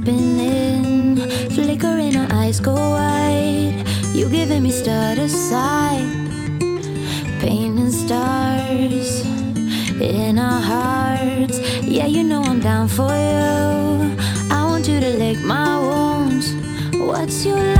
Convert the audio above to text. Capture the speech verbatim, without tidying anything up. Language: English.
happening. Flickering, our eyes go wide. You giving me stutter sight. Painting stars in our hearts. Yeah, you know I'm down for you. I want you to lick my wounds. What's your